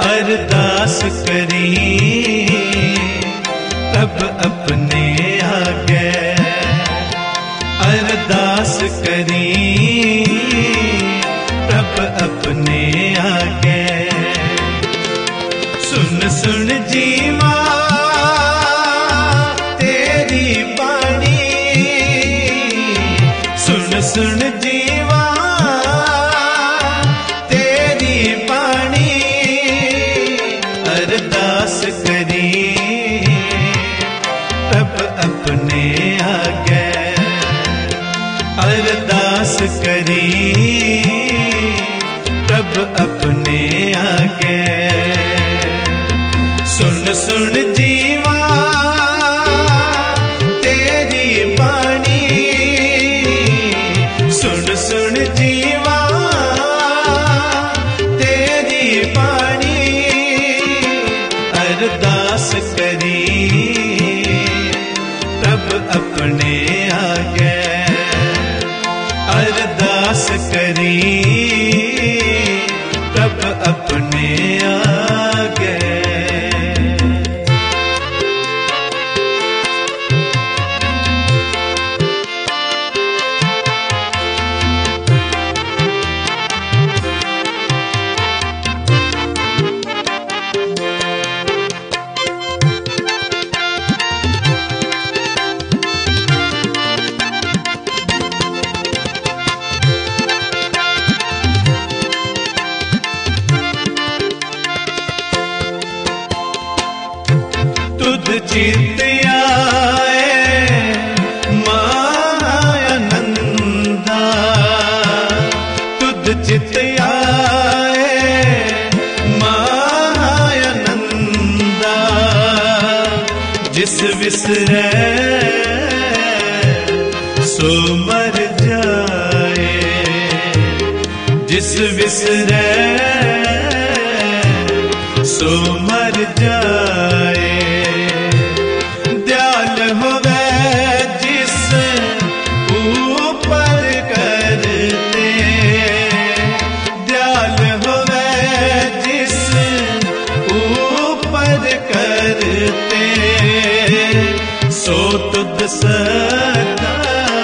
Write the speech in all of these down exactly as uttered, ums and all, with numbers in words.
अरदास करी तब अपने आगे, अरदास करी तब अपने आगे। सुन सुन जीवा तेरी बाणी, सुन सुन जीवा तेरी बाणी। अरदास करी तब अपने आगे, अरदास करी तब अपने आगे। सुन सुन जीवा तेरी बाणी, सुन सुन जीवा तेरी बाणी। अरदास करी तब अपने आगे, अरदास करी तब अपने आगे। तुध चित आए मायानंदा, तुध चित आए मायानंदा। जिस विसरे सो मर जाए, जिस विसरे सो मर जाए। दयाल होवे जिस ऊपर करते, दयाल होवे जिस ऊपर करते। सो तुद सदा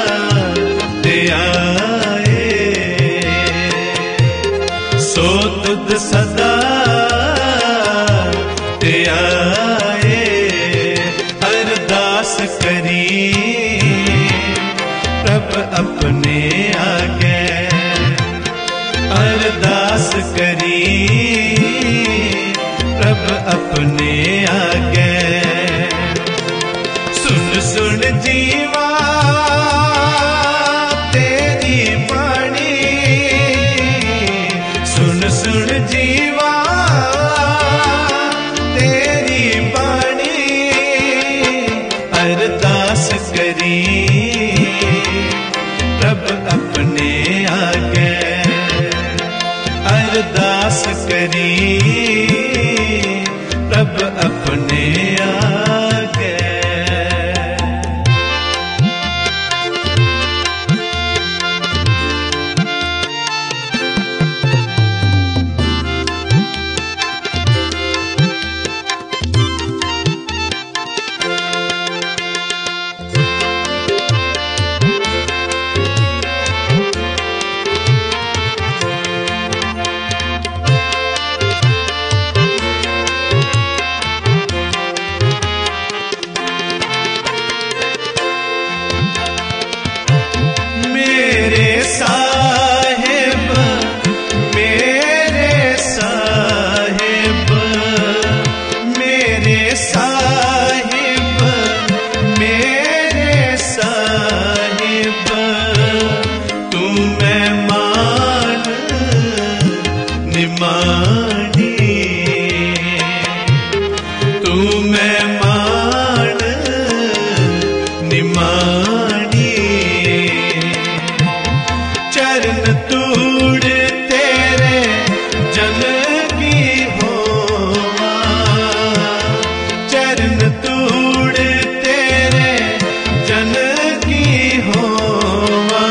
दयाए, सो तुद सदा दयाए। अरदास करी तब अपने आगे, अरदास करी तब अपने आगे। सुन सुन जीवा तेरी बाणी, सुन सुन जीवा तेरी बाणी। अरदास करी तब अपने आगे, अरदास करी तब अपने आगे।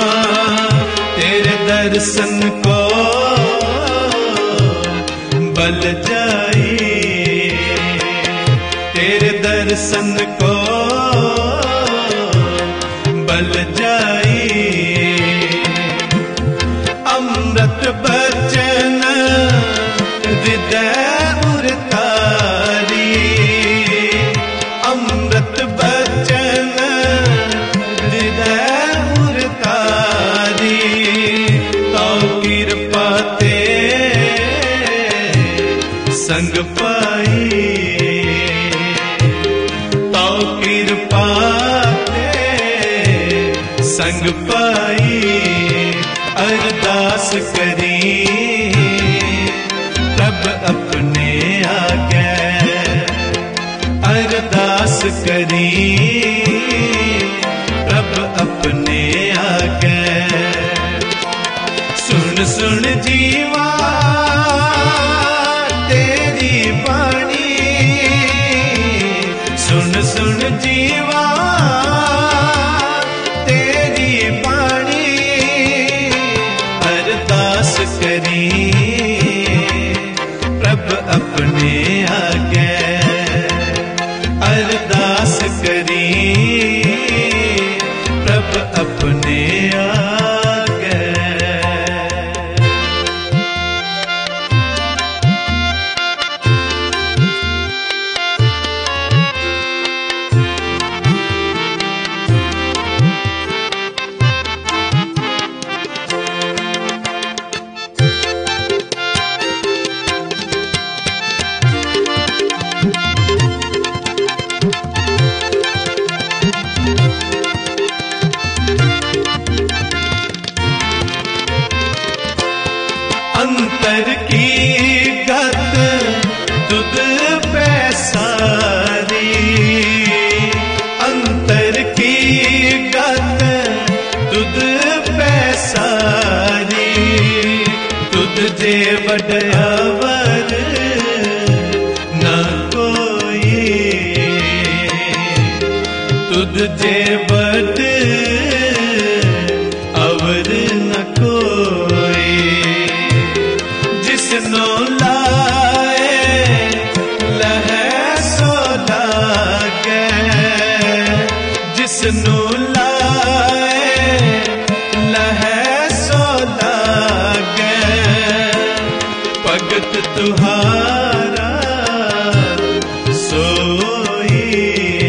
दर्शन को बल बल जाई तेरे दर्शन को बल जाई अमृत बचन हृदय उरतारी अमृत बचन हृदय उरतारी तो कृपा ते संग पाई तो कृपा संग पाई अरदास करी प्रभ अपने आगे अरदास करी प्रभ अपने आगे सुन सुन जीवा तेरी बाणी सुन सुन जीवा करी प्रभ अपने आगे अरदास करी प्रभ अपने आगे अंतर की गत तुद पैसारी अंतर की गत तुद पैसारी तुद जे वडयावर न कोई तुद जे वड अवर न कोई जिसनो लाए लह सो लागे जिसनो लाए लह सो लागे भगत तुहारा सोई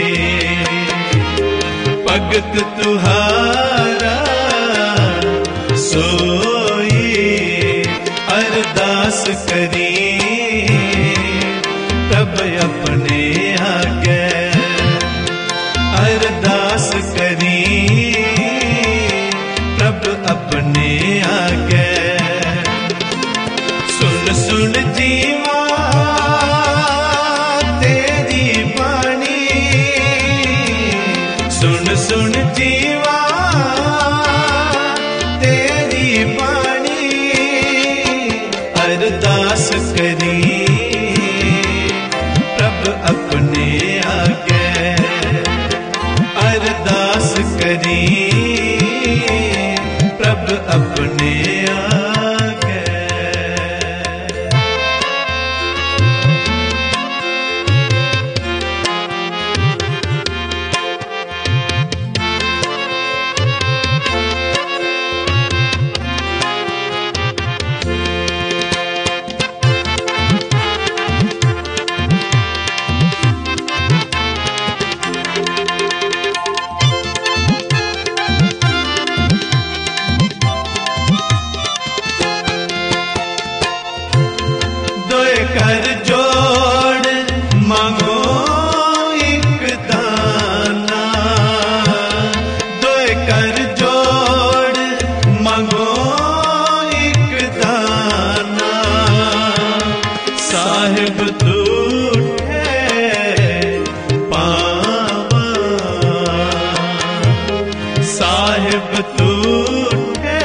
भगत तुहारा सोई अरदास करी प्रभ अपने आगे अरदास करी प्रभ अपने आगे सुन सुन जीवा तेरी बाणी सुन सुन जीवा तेरी बाणी अरदास करी प्रभ अपने आगे अरदास करी प्रभ अपने आगे कर जोड़ मांगो एक दाना दो कर जोड़ मांगो एक दाना साहिब तूठे पावा साहिब तूठे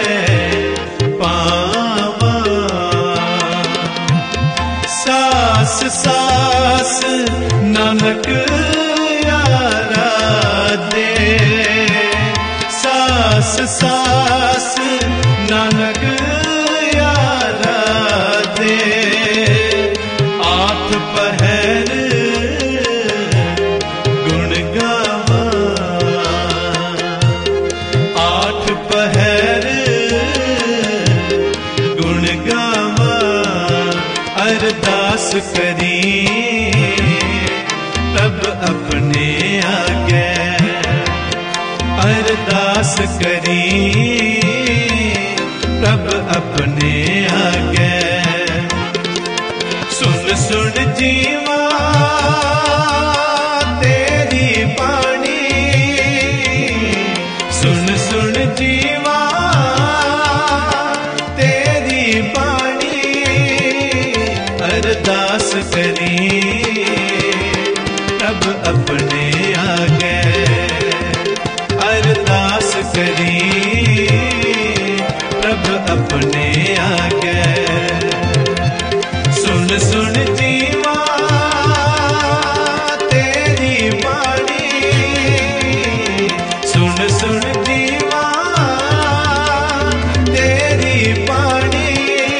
पावा सास सास नानक यारा दे सास सास नानक यारा दे अरदास करी तब अपने आगे, अरदास करी तब अपने आगे। सुन सुन जीवा तेरी बाणी, सुन सुन जीवा तेरी बाणी, अरदास करी तब अपने आगे, अरदास करी तब अपने आगे। सुन सुन जीवा तेरी बाणी, सुन सुन जीवा तेरी बाणी,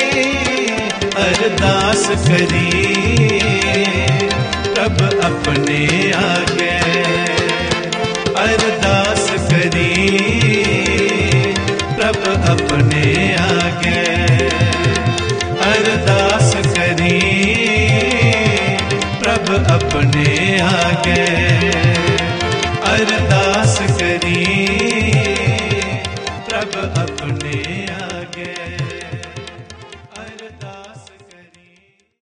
अरदास करी तब अपने आगे, अरदास करी तब अपने आगे, अरदास करी प्रभ अपने आगे, अरदास करी